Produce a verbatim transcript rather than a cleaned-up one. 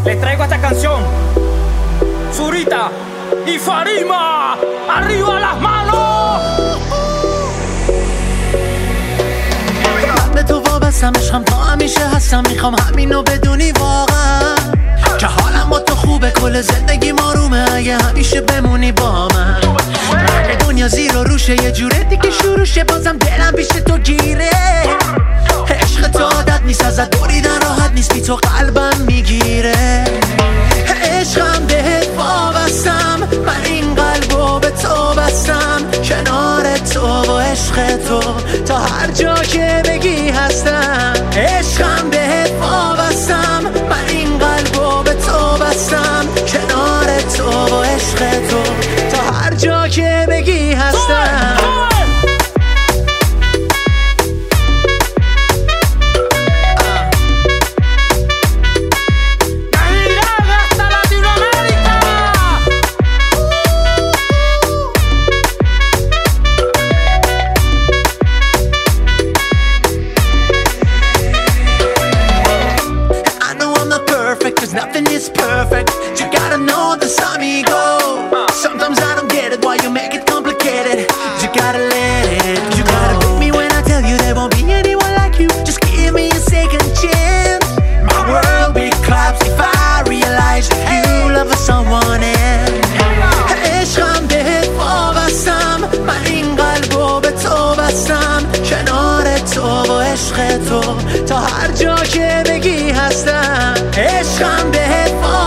les traigo esta canción. Zurita y Farima, arriba las manos. به تو وابستم عشقم تا همیشه هستم میخوام همینو بدونی واقعا که حالم با تو خوبه کل زندگی آرومه اگه همیشه بمونی با من دنیا زیر و روشه یه جوره دیگه شروعشه بازم دلم پیش تو گیره عشق تو عادت نیست ازت دوریدن راحت نیست بی تو قلبم میگیره عشقم بهت وابستم من این قلبو به تو بستم کنار تو و عشق تو تا هر جا که بگی هستم عشقم بهت وابستم من این قلبو به تو بستم کنار تو و عشق تو تا هر جا که بگی هستم Nothing is perfect. You gotta know this amigo. Sometimes I don't get it. Why you make it complicated? You gotta let it. You gotta believe me when I tell you there won't be anyone like you. Just give me a second chance. My world will collapse if I realize you love someone else. عشقم بهت وابستم من این قلبو به تو بستم کنار تو و عشق تو تا هر جا که بگی هستم عشقم بهت